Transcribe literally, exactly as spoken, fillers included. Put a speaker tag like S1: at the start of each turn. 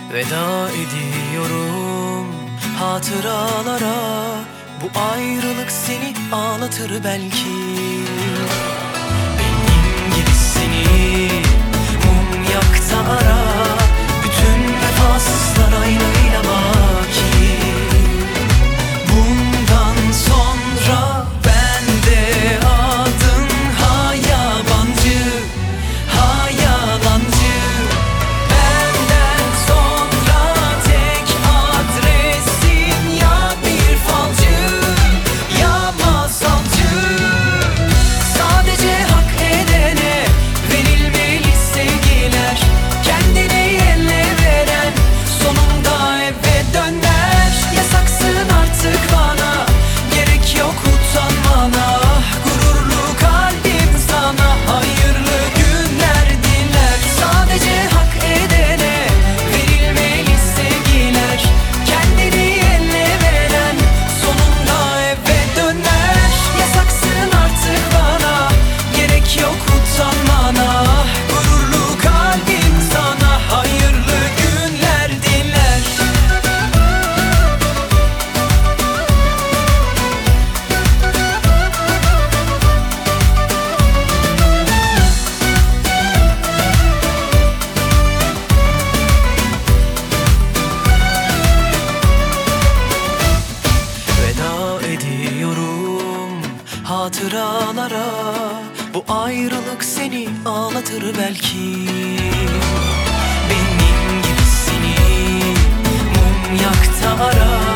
S1: Veda ediyorum hatıralara. Bu ayrılık seni ağlatır belki. Benim gibisini mum yak da ara. Bütün vefasızlar aynayla baki. Bundan sonra bende adın ha yabancı, ha yalancı. Benden sonra tek adresin ya bir falcı ya masalcı. Sadece hak edene verilmeli sevgiler. Kendini eline veren sonunda eve döner. Yasaksın artık bana, gerek yok utanmana. Gururlu kalbim sana hayırlı günler diler. Sadece hak edene verilmeli sevgiler. Kendini eline veren sonunda eve döner. Yasaksın artık bana, gerek yok utanmana. Gururlu kalbim sana hayırlı günler diler. Veda ediyorum hatıralara. Bu ayrılık seni ağlatır belki. Benim gibisini mum yak da ara.